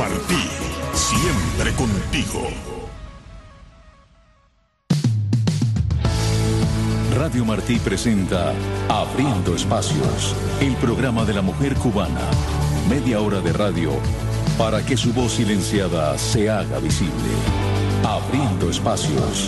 Martí, siempre contigo. Radio Martí presenta Abriendo Espacios, el programa de la mujer cubana. Media hora de radio para que su voz silenciada se haga visible. Abriendo Espacios,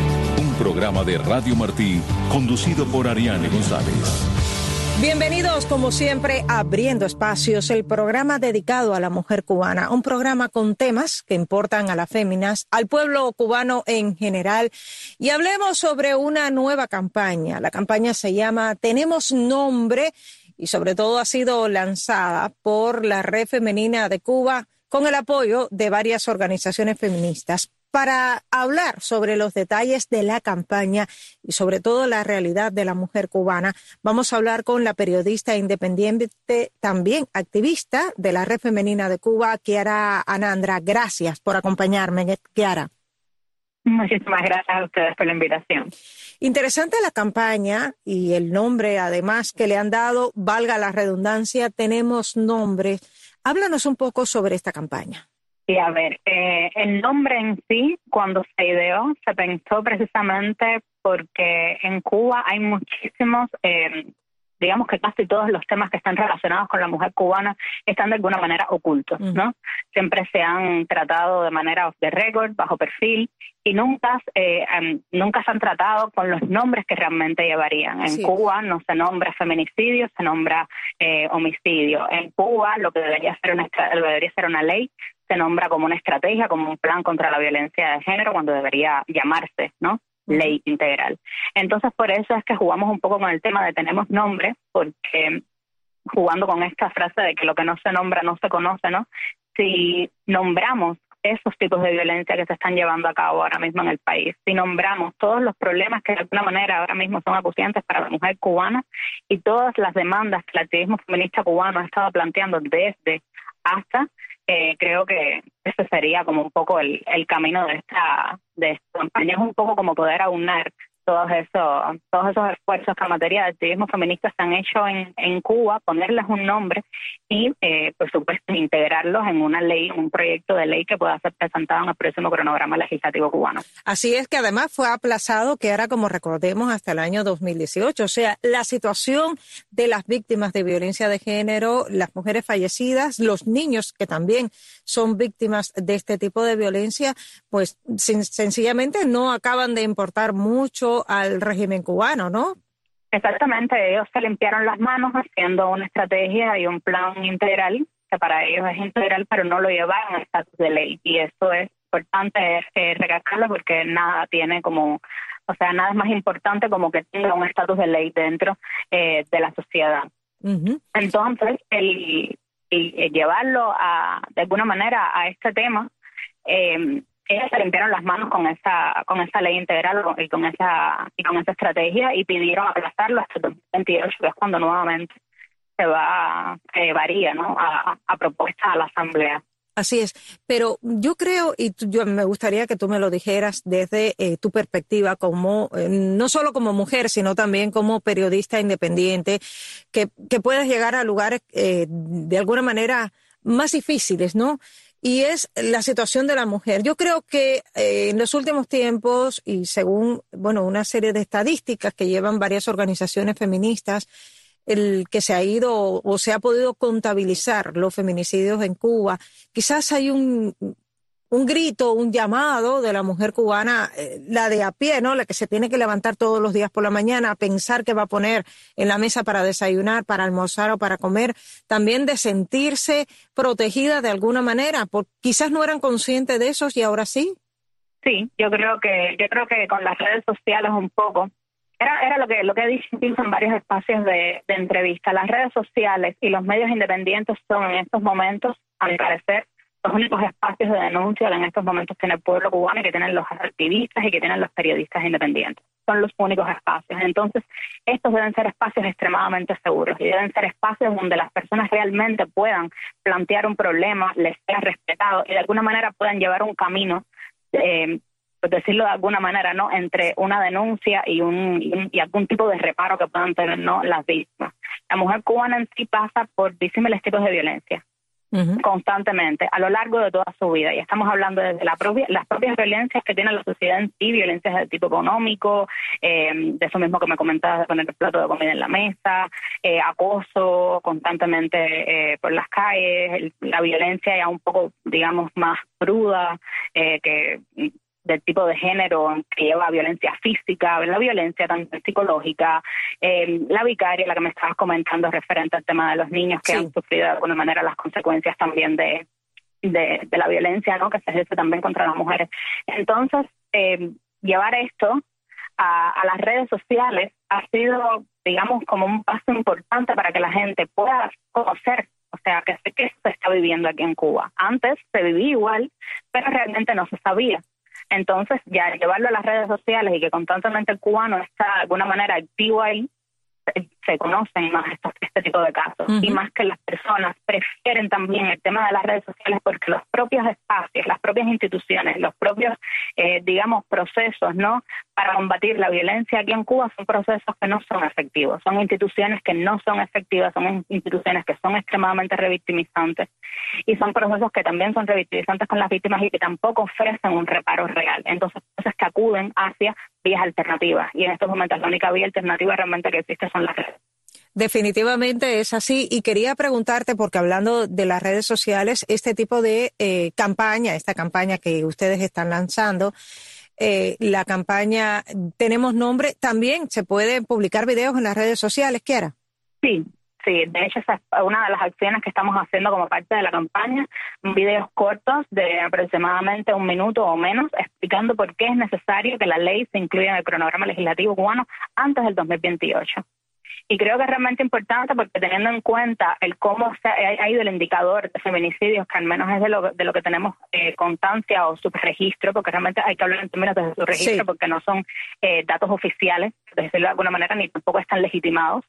un programa de Radio Martí conducido por Ariane González. Bienvenidos, como siempre, a Abriendo Espacios, el programa dedicado a la mujer cubana. Un programa con temas que importan a las féminas, al pueblo cubano en general. Y hablemos sobre una nueva campaña. La campaña se llama Tenemos Nombre y sobre todo ha sido lanzada por la Red Femenina de Cuba con el apoyo de varias organizaciones feministas. Para hablar sobre los detalles de la campaña y sobre todo la realidad de la mujer cubana, vamos a hablar con la periodista independiente, también activista de la Red Femenina de Cuba, Kiara Anandra. Gracias por acompañarme, Kiara. Muchísimas gracias a ustedes por la invitación. Interesante la campaña y el nombre, además, que le han dado, valga la redundancia, Tenemos Nombre. Háblanos un poco sobre esta campaña. Y a ver, el nombre en sí, cuando se ideó, se pensó precisamente porque en Cuba hay muchísimos, digamos que casi todos los temas que están relacionados con la mujer cubana están de alguna manera ocultos, ¿no? Siempre se han tratado de manera off the record, bajo perfil, y nunca se han tratado con los nombres que realmente llevarían. En Cuba no se nombra feminicidio, se nombra homicidio. En Cuba lo que debería ser una ley se nombra como una estrategia, como un plan contra la violencia de género, cuando debería llamarse, ¿no? Ley integral. Entonces, por eso es que jugamos un poco con el tema de Tenemos Nombre, porque jugando con esta frase de que lo que no se nombra no se conoce, ¿no? Si nombramos esos tipos de violencia que se están llevando a cabo ahora mismo en el país, si nombramos todos los problemas que de alguna manera ahora mismo son acuciantes para la mujer cubana y todas las demandas que el activismo feminista cubano ha estado planteando desde hasta, creo que ese sería como un poco el camino de esta campaña. Es un poco como poder aunar todos esos esfuerzos que en materia de activismo feminista se han hecho en Cuba, ponerles un nombre y, por supuesto, integrarlos en una ley, un proyecto de ley que pueda ser presentado en el próximo cronograma legislativo cubano. Así es, que además fue aplazado, que era, como recordemos, hasta el año 2018. O sea, la situación de las víctimas de violencia de género, las mujeres fallecidas, los niños que también son víctimas de este tipo de violencia, pues sencillamente no acaban de importar mucho al régimen cubano, ¿no? Exactamente, ellos se limpiaron las manos haciendo una estrategia y un plan integral, que para ellos es integral, pero no lo llevaron al estatus de ley. Y eso es importante recalcarlo porque nada es más importante como que tenga un estatus de ley dentro de la sociedad. Entonces, el llevarlo de alguna manera a este tema, ellas se limpiaron las manos con esa ley integral y con esa estrategia y pidieron aplazarlo hasta 2028, que es cuando nuevamente varía, ¿no? a propuesta a la Asamblea. Así es, pero yo creo, y yo me gustaría que tú me lo dijeras desde tu perspectiva como, no solo como mujer, sino también como periodista independiente, que puedas llegar a lugares de alguna manera más difíciles, ¿no? Y es la situación de la mujer. Yo creo que en los últimos tiempos, y según una serie de estadísticas que llevan varias organizaciones feministas, el que se ha ido o se ha podido contabilizar los feminicidios en Cuba, quizás hay un grito, un llamado de la mujer cubana, la de a pie, ¿no? La que se tiene que levantar todos los días por la mañana a pensar qué va a poner en la mesa para desayunar, para almorzar o para comer, también de sentirse protegida de alguna manera, porque quizás no eran conscientes de eso y ahora sí. Sí, yo creo que con las redes sociales un poco, era lo que he dicho incluso en varios espacios de entrevista. Las redes sociales y los medios independientes son en estos momentos, a mi parecer, los únicos espacios de denuncia que en estos momentos tiene el pueblo cubano y que tienen los activistas y que tienen los periodistas independientes. Son los únicos espacios. Entonces, estos deben ser espacios extremadamente seguros y deben ser espacios donde las personas realmente puedan plantear un problema, les sea respetado y de alguna manera puedan llevar un camino, por decirlo de alguna manera, ¿no?, entre una denuncia y algún tipo de reparo que puedan tener, ¿no?, las víctimas. La mujer cubana en sí pasa por disímiles tipos de violencia. constantemente a lo largo de toda su vida, y estamos hablando desde las propias violencias que tiene la sociedad en sí, violencias de tipo económico, de eso mismo que me comentabas, de poner el plato de comida en la mesa, acoso constantemente por las calles, la violencia ya un poco, digamos, más cruda, que del tipo de género que lleva violencia física, la violencia también psicológica, la vicaria, la que me estabas comentando referente al tema de los niños que han sufrido de alguna manera las consecuencias también de la violencia, ¿no?, que se ejerce también contra las mujeres. Entonces, llevar esto a las redes sociales ha sido, digamos, como un paso importante para que la gente pueda conocer, o sea, que sé que se está viviendo aquí en Cuba. Antes se vivía igual, pero realmente no se sabía. Entonces, ya llevarlo a las redes sociales y que constantemente el cubano está de alguna manera activo ahí, se conocen más este tipo de casos. Y más que las personas prefieren también el tema de las redes sociales porque los propios espacios, las propias instituciones, los propios, digamos, procesos, ¿no?, para combatir la violencia aquí en Cuba son procesos que no son efectivos, son instituciones que no son efectivas, son instituciones que son extremadamente revictimizantes y son procesos que también son revictimizantes con las víctimas y que tampoco ofrecen un reparo real. Entonces, cosas que acuden hacia vías alternativas, y en estos momentos la única vía alternativa realmente que existe son las redes. Definitivamente es así, y quería preguntarte, porque hablando de las redes sociales, este tipo de esta campaña que ustedes están lanzando, la campaña Tenemos Nombre, ¿también se pueden publicar videos en las redes sociales, Kiara? Sí, de hecho esa es una de las acciones que estamos haciendo como parte de la campaña, videos cortos de aproximadamente 1 minuto o menos, explicando por qué es necesario que la ley se incluya en el cronograma legislativo cubano antes del 2028. Y creo que es realmente importante porque teniendo en cuenta el cómo ha ido el indicador de feminicidios, que al menos es de lo que tenemos constancia o subregistro, porque realmente hay que hablar en términos de subregistro porque no son datos oficiales, de decirlo de alguna manera, ni tampoco están legitimados.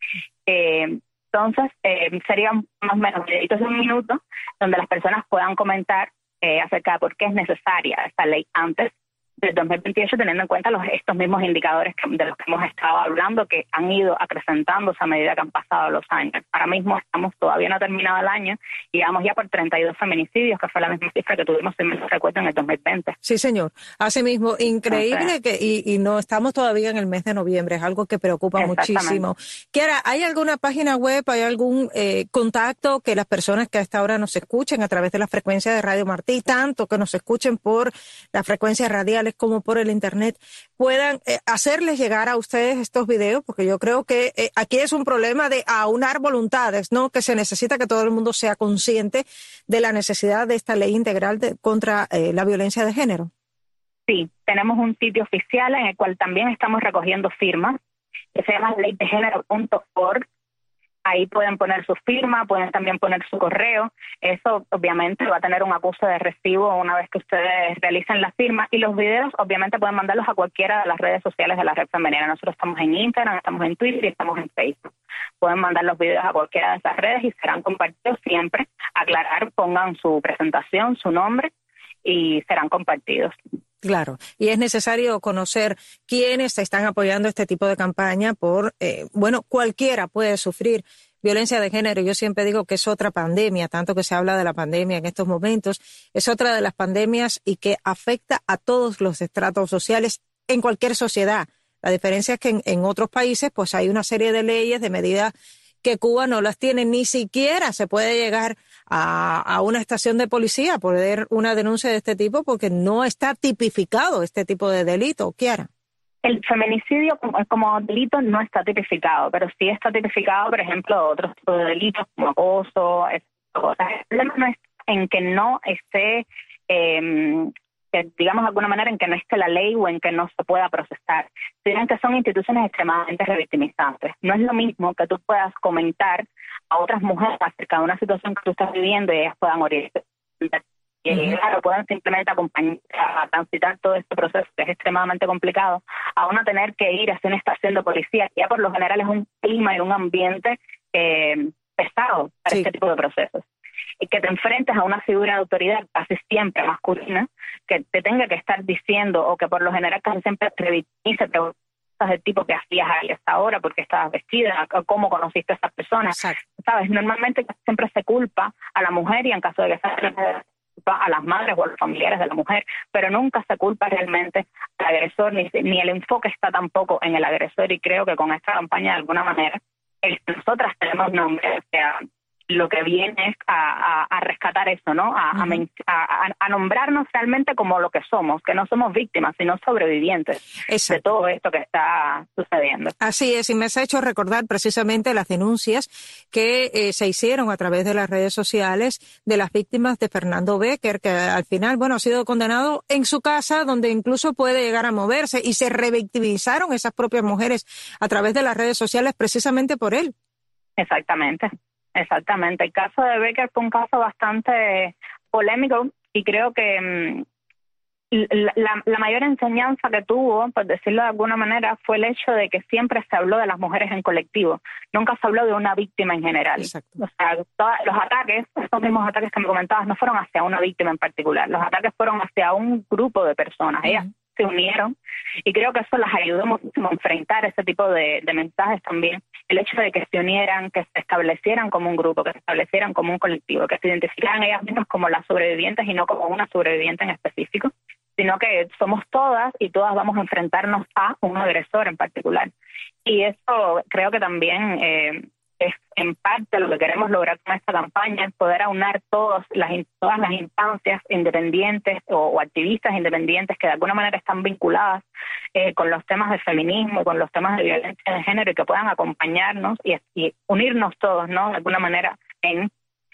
Entonces, serían más o menos videitos de 1 minuto donde las personas puedan comentar acerca de por qué es necesaria esta ley antes del 2028, teniendo en cuenta estos mismos indicadores de los que hemos estado hablando, que han ido acrecentándose a medida que han pasado los años. Ahora mismo todavía no ha terminado el año y vamos ya por 32 feminicidios, que fue la misma cifra que tuvimos, si me recuerdo, en el 2020. Sí, señor. Así mismo, increíble y no estamos todavía en el mes de noviembre, es algo que preocupa muchísimo. Kiara, ¿hay alguna página web, hay algún contacto que las personas que a esta hora nos escuchen a través de la frecuencia de Radio Martí, tanto que nos escuchen por las frecuencias radiales como por el internet, puedan hacerles llegar a ustedes estos videos? Porque yo creo que aquí es un problema de aunar voluntades, ¿no? Que se necesita que todo el mundo sea consciente de la necesidad de esta ley integral contra la violencia de género. Sí, tenemos un sitio oficial en el cual también estamos recogiendo firmas, que se llama leydegénero.org. Ahí pueden poner su firma, pueden también poner su correo. Eso obviamente va a tener un acuse de recibo una vez que ustedes realicen la firma. Y los videos obviamente pueden mandarlos a cualquiera de las redes sociales de la Red Femenina. Nosotros estamos en Instagram, estamos en Twitter y estamos en Facebook. Pueden mandar los videos a cualquiera de esas redes y serán compartidos siempre. Aclarar, pongan su presentación, su nombre y serán compartidos. Claro, y es necesario conocer quiénes están apoyando este tipo de campaña cualquiera puede sufrir violencia de género. Yo siempre digo que es otra pandemia, tanto que se habla de la pandemia en estos momentos, es otra de las pandemias y que afecta a todos los estratos sociales en cualquier sociedad. La diferencia es que en otros países pues hay una serie de leyes, de medidas que Cuba no las tiene, ni siquiera se puede llegar a una estación de policía por una denuncia de este tipo porque no está tipificado este tipo de delito. Kiara. El feminicidio como delito no está tipificado, pero sí está tipificado, por ejemplo, otros tipos de delitos como acoso, cosas. El problema no es en que no esté, digamos de alguna manera, en que no esté la ley o en que no se pueda procesar, sino que son instituciones extremadamente revictimizantes. No es lo mismo que tú puedas comentar a otras mujeres acerca de una situación que tú estás viviendo y ellas puedan orientar. Y claro, pueden simplemente acompañar a transitar todo este proceso que es extremadamente complicado, a uno tener que ir hacia una estación de policía, que ya por lo general es un clima y un ambiente pesado para este tipo de procesos. Y que te enfrentes a una figura de autoridad casi siempre masculina, que te tenga que estar diciendo, o que por lo general casi siempre te revictimice, del tipo que hacías a esa hora, porque estabas vestida, cómo conociste a esa persona. Exacto. ¿Sabes? Normalmente siempre se culpa a la mujer y en caso de que sea a las madres o a los familiares de la mujer, pero nunca se culpa realmente al agresor, ni el enfoque está tampoco en el agresor, y creo que con esta campaña de alguna manera nosotras tenemos nombre, o sea, lo que viene es a rescatar eso, ¿no? A nombrarnos realmente como lo que somos, que no somos víctimas, sino sobrevivientes de todo esto que está sucediendo. Así es, y me has hecho recordar precisamente las denuncias que se hicieron a través de las redes sociales de las víctimas de Fernando Becker, que al final, bueno, ha sido condenado en su casa, donde incluso puede llegar a moverse, y se revictimizaron esas propias mujeres a través de las redes sociales precisamente por él. Exactamente. El caso de Becker fue un caso bastante polémico, y creo que la mayor enseñanza que tuvo, por decirlo de alguna manera, fue el hecho de que siempre se habló de las mujeres en colectivo, nunca se habló de una víctima en general. Exacto. O sea, los ataques, estos mismos ataques que me comentabas, no fueron hacia una víctima en particular, los ataques fueron hacia un grupo de personas. Ellas se unieron, y creo que eso las ayudó muchísimo a enfrentar ese tipo de mensajes también. El hecho de que se unieran, que se establecieran como un grupo, que se establecieran como un colectivo, que se identificaran ellas mismas como las sobrevivientes y no como una sobreviviente en específico, sino que somos todas y todas vamos a enfrentarnos a un agresor en particular. Y eso creo que también es en parte lo que queremos lograr con esta campaña, es poder aunar todas las instancias independientes o activistas independientes que de alguna manera están vinculadas con los temas de feminismo y con los temas de violencia de género, y que puedan acompañarnos y unirnos todos, ¿no? De alguna manera en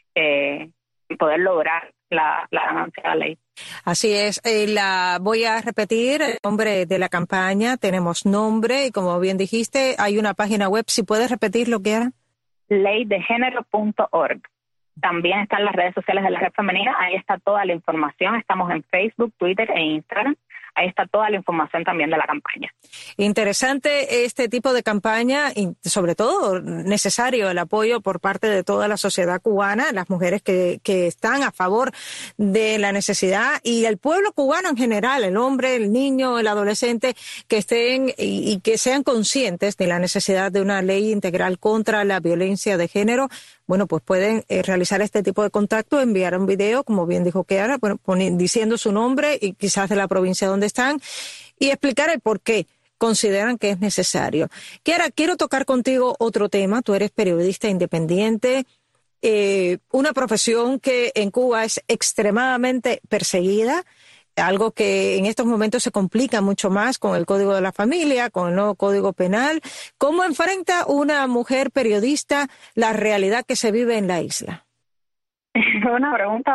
poder lograr la ganancia de la ley. Así es, voy a repetir el nombre de la campaña. Tenemos nombre y, como bien dijiste, hay una página web. Si puedes repetirlo, Kiara. Leydegénero.org. También están las redes sociales de la Red Femenina, ahí está toda la información. Estamos en Facebook, Twitter e Instagram. Ahí está toda la información también de la campaña. Interesante este tipo de campaña, y sobre todo necesario el apoyo por parte de toda la sociedad cubana, las mujeres que están a favor de la necesidad, y el pueblo cubano en general, el hombre, el niño, el adolescente, que estén y que sean conscientes de la necesidad de una ley integral contra la violencia de género. Bueno, pues pueden realizar este tipo de contacto, enviar un video, como bien dijo Kiara, bueno, diciendo su nombre y quizás de la provincia donde están, y explicar el por qué consideran que es necesario. Kiara, quiero tocar contigo otro tema. Tú eres periodista independiente, una profesión que en Cuba es extremadamente perseguida, algo que en estos momentos se complica mucho más con el Código de la Familia, con el nuevo Código Penal. ¿Cómo enfrenta una mujer periodista la realidad que se vive en la isla? Es una pregunta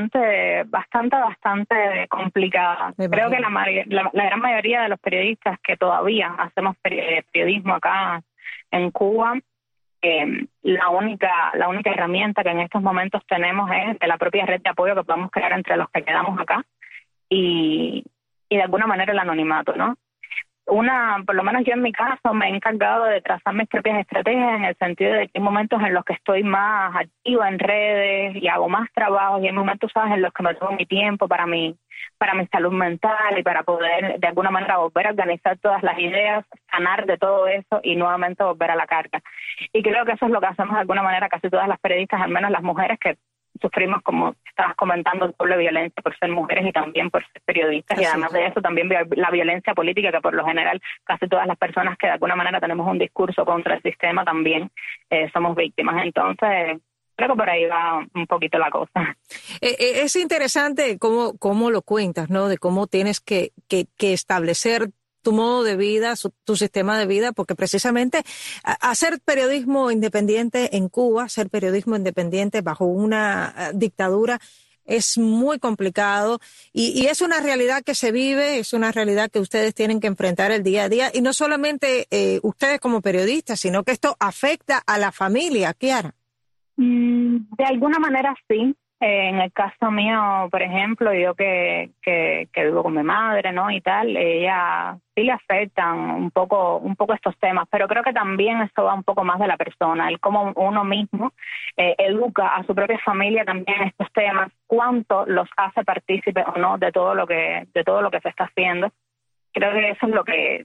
bastante complicada. Creo que la gran mayoría de los periodistas que todavía hacemos periodismo acá en Cuba, la única herramienta que en estos momentos tenemos es de la propia red de apoyo que podemos crear entre los que quedamos acá, y de alguna manera el anonimato, ¿no? Por lo menos yo en mi caso me he encargado de trazar mis propias estrategias, en el sentido de que hay momentos en los que estoy más activa en redes y hago más trabajo, y hay momentos, ¿sabes?, en los que me tomo mi tiempo para mi salud mental y para poder de alguna manera volver a organizar todas las ideas, sanar de todo eso y nuevamente volver a la carga. Y creo que eso es lo que hacemos de alguna manera casi todas las periodistas, al menos las mujeres que sufrimos, como estabas comentando, doble violencia por ser mujeres y también por ser periodistas. Así, y además de eso también la violencia política, que por lo general casi todas las personas que de alguna manera tenemos un discurso contra el sistema también somos víctimas. Entonces creo que por ahí va un poquito la cosa. Es interesante cómo lo cuentas, ¿no? De cómo tienes que establecer tu modo de vida, tu sistema de vida, porque precisamente hacer periodismo independiente en Cuba, hacer periodismo independiente bajo una dictadura, es muy complicado, y es una realidad que se vive, es una realidad que ustedes tienen que enfrentar el día a día, y no solamente ustedes como periodistas, sino que esto afecta a la familia, Kiara. De alguna manera sí. En el caso mío, por ejemplo, yo que vivo con mi madre, ¿no?, y tal, ella sí le afectan un poco estos temas, pero creo que también eso va un poco más de la persona, el cómo uno mismo educa a su propia familia también en estos temas, cuánto los hace partícipes o no de todo lo que se está haciendo. Creo que eso es lo que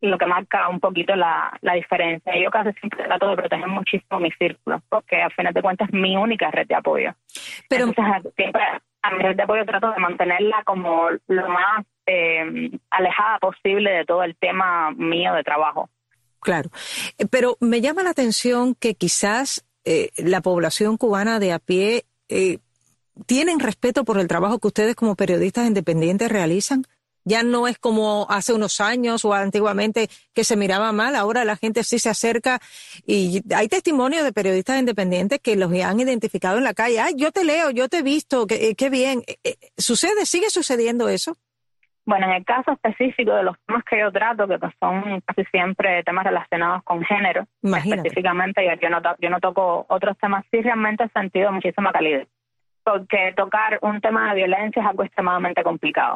lo que marca un poquito la diferencia. Yo casi siempre trato de proteger muchísimo mi círculo, porque al final de cuentas es mi única red de apoyo. Pero entonces, siempre a mi red de apoyo trato de mantenerla como lo más alejada posible de todo el tema mío de trabajo. Claro, pero me llama la atención que quizás la población cubana de a pie tienen respeto por el trabajo que ustedes como periodistas independientes realizan. Ya no es como hace unos años o antiguamente que se miraba mal, ahora la gente sí se acerca y hay testimonios de periodistas independientes que los han identificado en la calle. Ay, yo te leo, yo te he visto, qué bien. ¿Sigue sucediendo eso? Bueno, en el caso específico de los temas que yo trato, que son casi siempre temas relacionados con género, imagínate, específicamente, yo no toco otros temas, sí realmente he sentido muchísima calidez, porque tocar un tema de violencia es algo extremadamente complicado.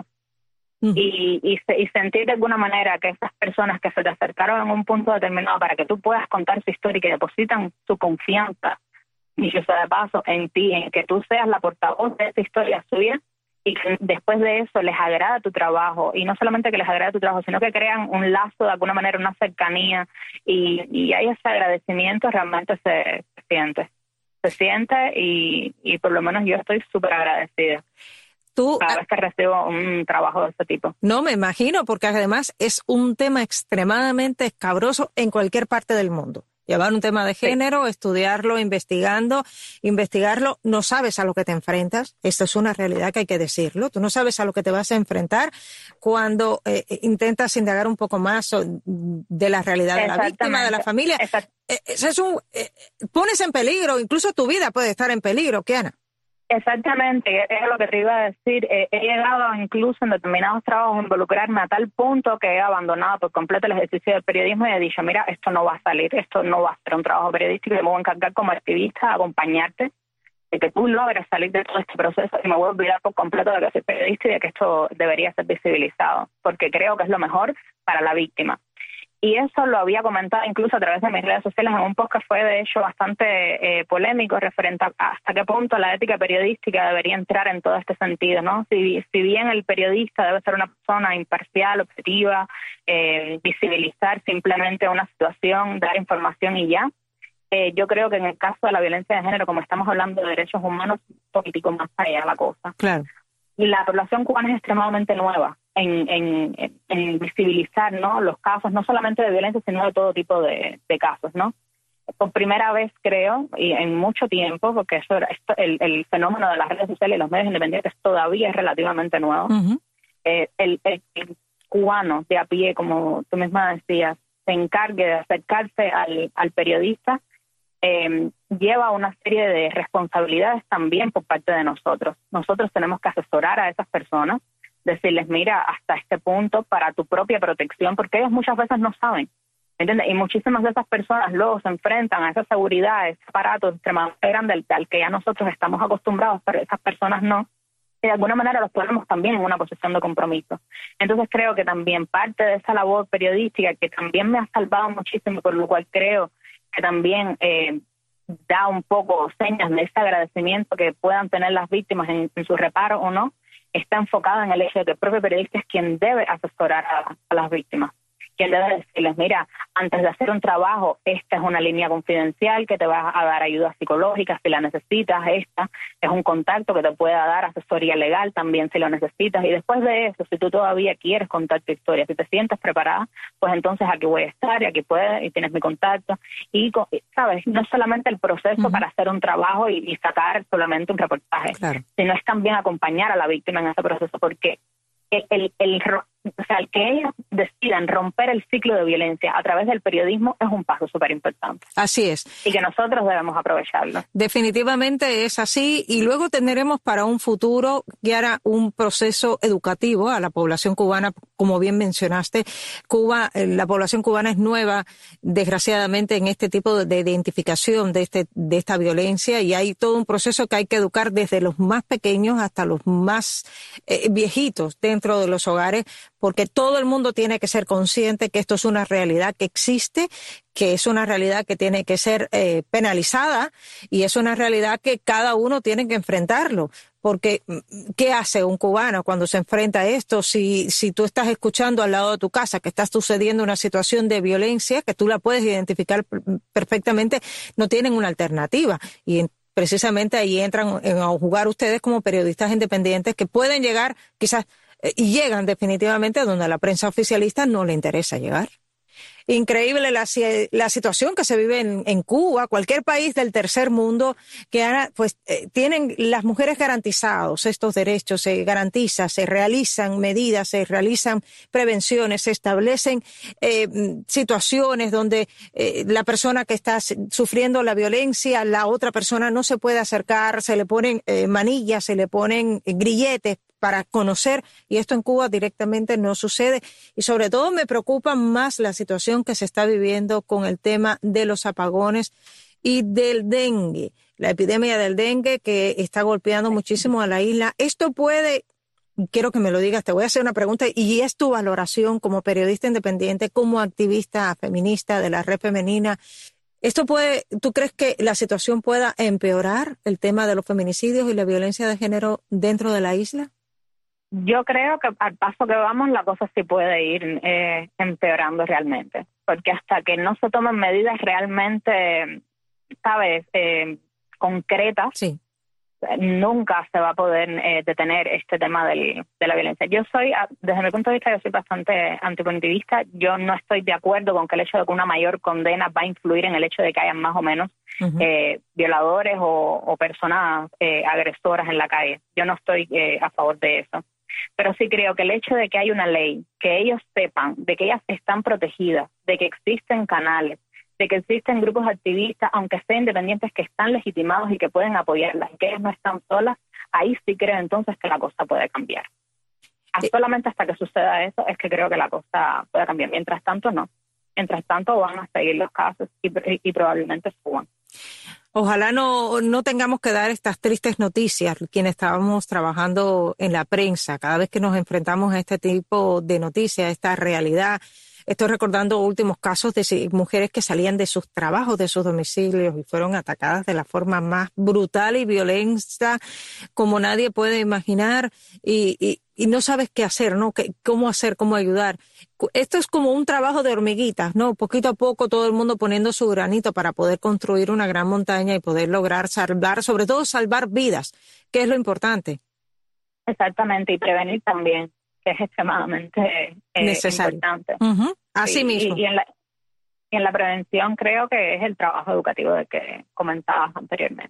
Y sentir de alguna manera que esas personas que se te acercaron en un punto determinado para que tú puedas contar su historia y que depositan su confianza, y yo sea de paso, en ti, en que tú seas la portavoz de esa historia suya, y que después de eso les agrada tu trabajo, y no solamente que les agrada tu trabajo, sino que crean un lazo de alguna manera, una cercanía, y hay ese agradecimiento, realmente se siente, y por lo menos yo estoy súper agradecida. Cada vez que recibo un trabajo de este tipo. No, me imagino, porque además es un tema extremadamente escabroso en cualquier parte del mundo. Llevar un tema de género, sí, estudiarlo, investigarlo, no sabes a lo que te enfrentas. Esto es una realidad que hay que decirlo. Tú no sabes a lo que te vas a enfrentar cuando intentas indagar un poco más de la realidad de la víctima, de la familia. Pones en peligro, incluso tu vida puede estar en peligro, Kiana. Exactamente, es lo que te iba a decir. He llegado incluso en determinados trabajos a involucrarme a tal punto que he abandonado por completo el ejercicio del periodismo y he dicho, mira, esto no va a salir, esto no va a ser un trabajo periodístico, yo me voy a encargar como activista a acompañarte, de que tú logres salir de todo este proceso y me voy a olvidar por completo de que soy periodista y de que esto debería ser visibilizado, porque creo que es lo mejor para la víctima. Y eso lo había comentado incluso a través de mis redes sociales en un podcast, fue de hecho bastante polémico referente a hasta qué punto la ética periodística debería entrar en todo este sentido, ¿no? Si bien el periodista debe ser una persona imparcial, objetiva, visibilizar simplemente una situación, dar información y ya, yo creo que en el caso de la violencia de género, como estamos hablando de derechos humanos, un poquitico más allá la cosa. Claro. La población cubana es extremadamente nueva en visibilizar, ¿no?, los casos, no solamente de violencia, sino de todo tipo de casos, ¿no? Por primera vez, creo, y en mucho tiempo, porque el fenómeno de las redes sociales y los medios independientes todavía es relativamente nuevo. Uh-huh. El cubano de a pie, como tú misma decías, se encargue de acercarse al periodista, lleva una serie de responsabilidades también por parte de nosotros. Nosotros tenemos que asesorar a esas personas, decirles, mira, hasta este punto para tu propia protección, porque ellos muchas veces no saben, ¿entiendes? Y muchísimas de esas personas luego se enfrentan a esa seguridad, a ese aparato extremadamente grande al que ya nosotros estamos acostumbrados, pero esas personas no. Y de alguna manera los ponemos también en una posición de compromiso. Entonces creo que también parte de esa labor periodística, que también me ha salvado muchísimo, por lo cual creo que también da un poco señas de ese agradecimiento que puedan tener las víctimas en su reparo o no, está enfocada en el hecho de que el propio periodista es quien debe asesorar a las víctimas, quien debe decirles, mira, antes de hacer un trabajo, esta es una línea confidencial que te va a dar ayuda psicológica si la necesitas, esta es un contacto que te pueda dar asesoría legal también si lo necesitas, y después de eso, si tú todavía quieres contar tu historia, si te sientes preparada, pues entonces aquí voy a estar y aquí puedes, y tienes mi contacto, y sabes, no solamente el proceso uh-huh. para hacer un trabajo y sacar solamente un reportaje, claro. sino es también acompañar a la víctima en ese proceso, porque el que ellos decidan romper el ciclo de violencia a través del periodismo es un paso súper importante. Así es. Y que nosotros debemos aprovecharlo. Definitivamente es así, y luego tendremos para un futuro, Kiara, un proceso educativo a la población cubana, como bien mencionaste. La población cubana es nueva, desgraciadamente, en este tipo de identificación de esta violencia, y hay todo un proceso que hay que educar desde los más pequeños hasta los más viejitos dentro de los hogares, porque todo el mundo tiene que ser consciente que esto es una realidad que existe, que es una realidad que tiene que ser penalizada y es una realidad que cada uno tiene que enfrentarlo. Porque, ¿qué hace un cubano cuando se enfrenta a esto? Si tú estás escuchando al lado de tu casa que está sucediendo una situación de violencia, que tú la puedes identificar perfectamente, no tienen una alternativa. Y precisamente ahí entran a jugar ustedes como periodistas independientes que pueden llegar, quizás, y llegan definitivamente a donde a la prensa oficialista no le interesa llegar. Increíble la situación que se vive en Cuba, cualquier país del tercer mundo, que ahora pues tienen las mujeres garantizados estos derechos, se garantiza, se realizan medidas, se realizan prevenciones, se establecen situaciones donde la persona que está sufriendo la violencia, la otra persona no se puede acercar, se le ponen manillas, se le ponen grilletes para conocer, y esto en Cuba directamente no sucede. Y sobre todo me preocupa más la situación que se está viviendo con el tema de los apagones y del dengue, la epidemia del dengue que está golpeando muchísimo a la isla. Esto puede, quiero que me lo digas, te voy a hacer una pregunta, y es tu valoración como periodista independiente, como activista feminista de la Red Femenina. ¿Esto puede, tú crees que la situación pueda empeorar el tema de los feminicidios y la violencia de género dentro de la isla? Yo creo que al paso que vamos la cosa sí puede ir empeorando realmente, porque hasta que no se tomen medidas realmente, ¿sabes?, concretas, sí, nunca se va a poder detener este tema de la violencia. Yo soy, desde mi punto de vista, yo soy bastante antipunitivista. Yo no estoy de acuerdo con que el hecho de que una mayor condena va a influir en el hecho de que hayan más o menos violadores o personas agresoras en la calle. Yo no estoy a favor de eso. Pero sí creo que el hecho de que hay una ley, que ellos sepan de que ellas están protegidas, de que existen canales, de que existen grupos activistas, aunque sean independientes, que están legitimados y que pueden apoyarlas, y que ellas no están solas, ahí sí creo entonces que la cosa puede cambiar. Solamente hasta que suceda eso es que creo que la cosa puede cambiar. Mientras tanto, no. Mientras tanto van a seguir los casos y probablemente suban. Ojalá no tengamos que dar estas tristes noticias, quienes estábamos trabajando en la prensa, cada vez que nos enfrentamos a este tipo de noticias, a esta realidad. Estoy recordando últimos casos de mujeres que salían de sus trabajos, de sus domicilios, y fueron atacadas de la forma más brutal y violenta como nadie puede imaginar, y no sabes qué hacer, ¿no? Cómo hacer, cómo ayudar. Esto es como un trabajo de hormiguitas, ¿no? Poquito a poco todo el mundo poniendo su granito para poder construir una gran montaña y poder lograr salvar, sobre todo salvar vidas, que es lo importante. Exactamente, y prevenir también, que es extremadamente necesario. Importante. Así mismo. Y en la prevención creo que es el trabajo educativo del que comentabas anteriormente.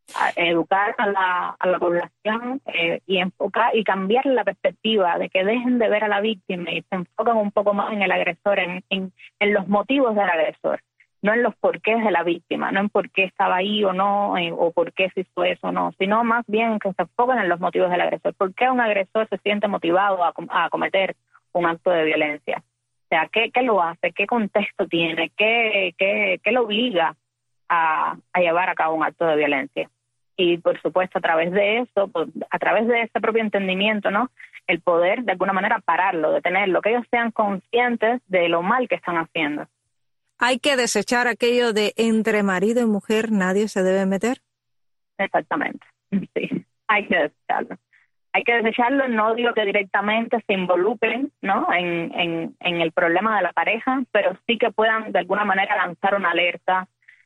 Educar a la población y enfocar y cambiar la perspectiva de que dejen de ver a la víctima y se enfocan un poco más en el agresor, en los motivos del agresor, no en los porqués de la víctima, no en por qué estaba ahí o no, o por qué se hizo eso o no, sino más bien que se enfoquen en los motivos del agresor. ¿Por qué un agresor se siente motivado a cometer un acto de violencia? O sea, ¿qué lo hace? ¿Qué contexto tiene? ¿Qué lo obliga a llevar a cabo un acto de violencia? Y, por supuesto, a través de eso, a través de ese propio entendimiento, ¿no?, el poder, de alguna manera, pararlo, detenerlo, que ellos sean conscientes de lo mal que están haciendo. Hay que desechar aquello de entre marido y mujer nadie se debe meter. Exactamente, sí, hay que desecharlo. Hay que desecharlo, no digo que directamente se involucren, ¿no?, en el problema de la pareja, pero sí que puedan, de alguna manera, lanzar una alerta,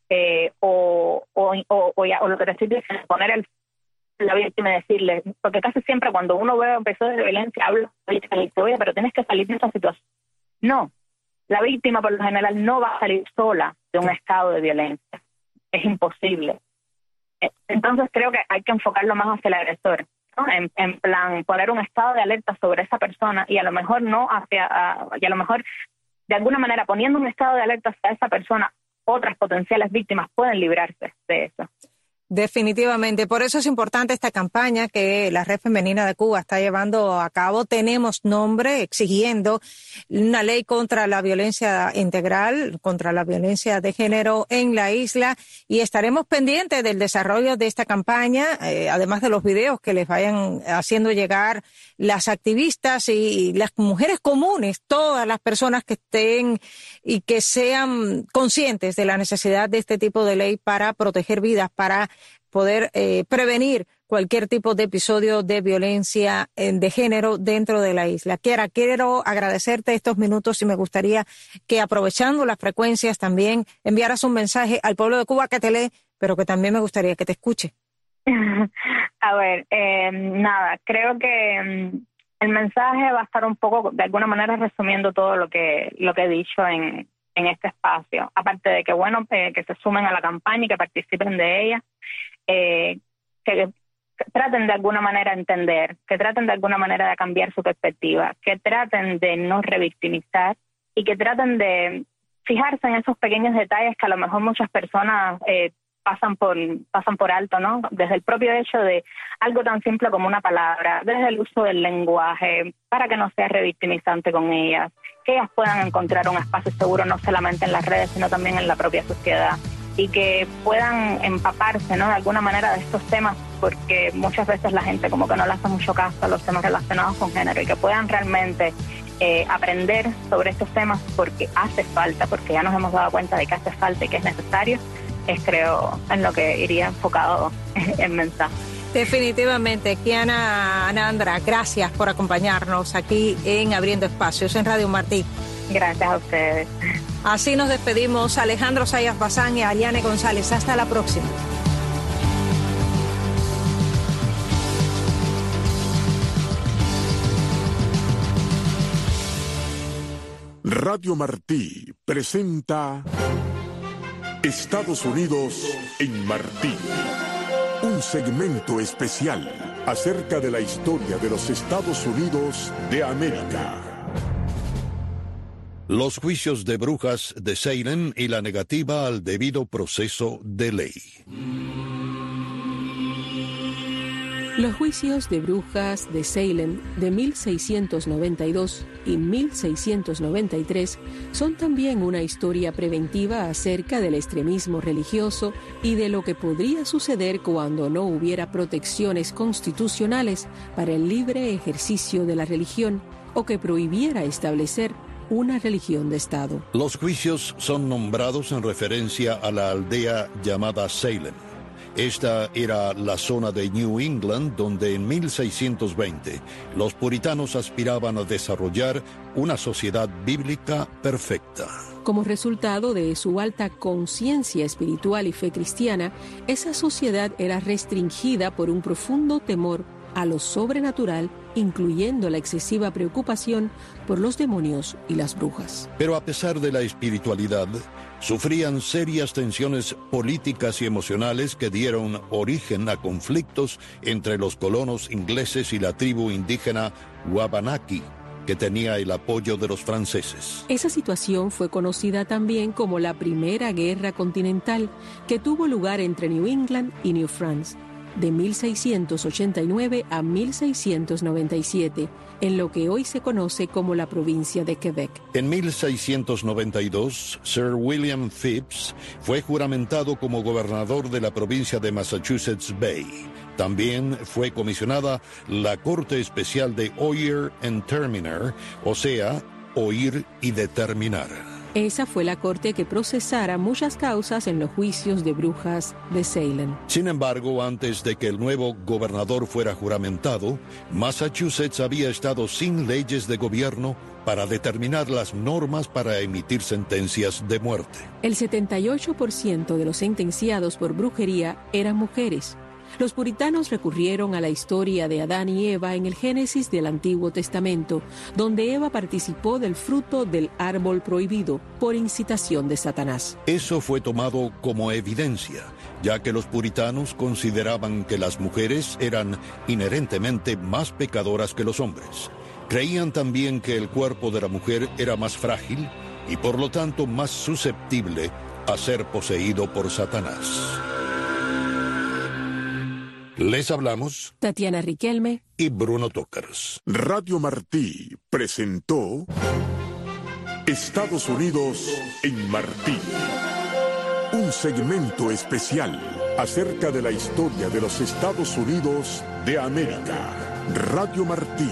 o lo que te estoy diciendo, poner la víctima y decirle, porque casi siempre cuando uno ve episodios de violencia habla, oye, pero tienes que salir de esa situación. No, la víctima por lo general no va a salir sola de un estado de violencia, es imposible. Entonces creo que hay que enfocarlo más hacia el agresor, ¿no? En plan, poner un estado de alerta sobre esa persona y a lo mejor y a lo mejor de alguna manera poniendo un estado de alerta hacia esa persona, otras potenciales víctimas pueden librarse de eso. Definitivamente. Por eso es importante esta campaña que la Red Femenina de Cuba está llevando a cabo. Tenemos nombre exigiendo una ley contra la violencia integral, contra la violencia de género en la isla, y estaremos pendientes del desarrollo de esta campaña, además de los videos que les vayan haciendo llegar las activistas y las mujeres comunes, todas las personas que estén y que sean conscientes de la necesidad de este tipo de ley para proteger vidas, para poder prevenir cualquier tipo de episodio de violencia de género dentro de la isla. Kiara, quiero agradecerte estos minutos y me gustaría que, aprovechando las frecuencias, también enviaras un mensaje al pueblo de Cuba que te lee, pero que también me gustaría que te escuche. A ver, nada, creo que el mensaje va a estar un poco, de alguna manera, resumiendo todo lo que he dicho en este espacio. Aparte de que, bueno, que se sumen a la campaña y que participen de ella, que traten de alguna manera de entender, que traten de alguna manera de cambiar su perspectiva, que traten de no revictimizar y que traten de fijarse en esos pequeños detalles que a lo mejor muchas personas pasan por alto, ¿no? Desde el propio hecho de algo tan simple como una palabra, desde el uso del lenguaje, para que no sea revictimizante con ellas, que ellas puedan encontrar un espacio seguro no solamente en las redes, sino también en la propia sociedad, y que puedan empaparse, ¿no?, de alguna manera de estos temas, porque muchas veces la gente como que no le hace mucho caso a los temas relacionados con género, y que puedan realmente aprender sobre estos temas, porque hace falta, porque ya nos hemos dado cuenta de que hace falta y que es necesario. Es, creo, en lo que iría enfocado el mensaje. Definitivamente. Kiana Anandra, gracias por acompañarnos aquí en Abriendo Espacios en Radio Martí. Gracias a ustedes. Así nos despedimos. Alejandro Sayas Bazán y Ariane González. Hasta la próxima. Radio Martí presenta Estados Unidos en Martí. Un segmento especial acerca de la historia de los Estados Unidos de América. Los juicios de brujas de Salem y la negativa al debido proceso de ley. Los juicios de brujas de Salem de 1692 y 1693 son también una historia preventiva acerca del extremismo religioso y de lo que podría suceder cuando no hubiera protecciones constitucionales para el libre ejercicio de la religión o que prohibiera establecer una religión de Estado. Los juicios son nombrados en referencia a la aldea llamada Salem. Esta era la zona de New England donde en 1620 los puritanos aspiraban a desarrollar una sociedad bíblica perfecta. Como resultado de su alta conciencia espiritual y fe cristiana, esa sociedad era restringida por un profundo temor a lo sobrenatural, incluyendo la excesiva preocupación por los demonios y las brujas. Pero a pesar de la espiritualidad, sufrían serias tensiones políticas y emocionales que dieron origen a conflictos entre los colonos ingleses y la tribu indígena Wabanaki, que tenía el apoyo de los franceses. Esa situación fue conocida también como la Primera Guerra Continental, que tuvo lugar entre New England y New France, de 1689 a 1697, en lo que hoy se conoce como la provincia de Quebec. En 1692, Sir William Phips fue juramentado como gobernador de la provincia de Massachusetts Bay. También fue comisionada la Corte Especial de Oyer and Terminer, o sea, oír y determinar. Esa fue la corte que procesara muchas causas en los juicios de brujas de Salem. Sin embargo, antes de que el nuevo gobernador fuera juramentado, Massachusetts había estado sin leyes de gobierno para determinar las normas para emitir sentencias de muerte. El 78% de los sentenciados por brujería eran mujeres. Los puritanos recurrieron a la historia de Adán y Eva en el Génesis del Antiguo Testamento, donde Eva participó del fruto del árbol prohibido por incitación de Satanás. Eso fue tomado como evidencia, ya que los puritanos consideraban que las mujeres eran inherentemente más pecadoras que los hombres. Creían también que el cuerpo de la mujer era más frágil y por lo tanto más susceptible a ser poseído por Satanás. Les hablamos Tatiana Riquelme y Bruno Tócaros. Radio Martí presentó Estados Unidos en Martí. Un segmento especial acerca de la historia de los Estados Unidos de América. Radio Martí.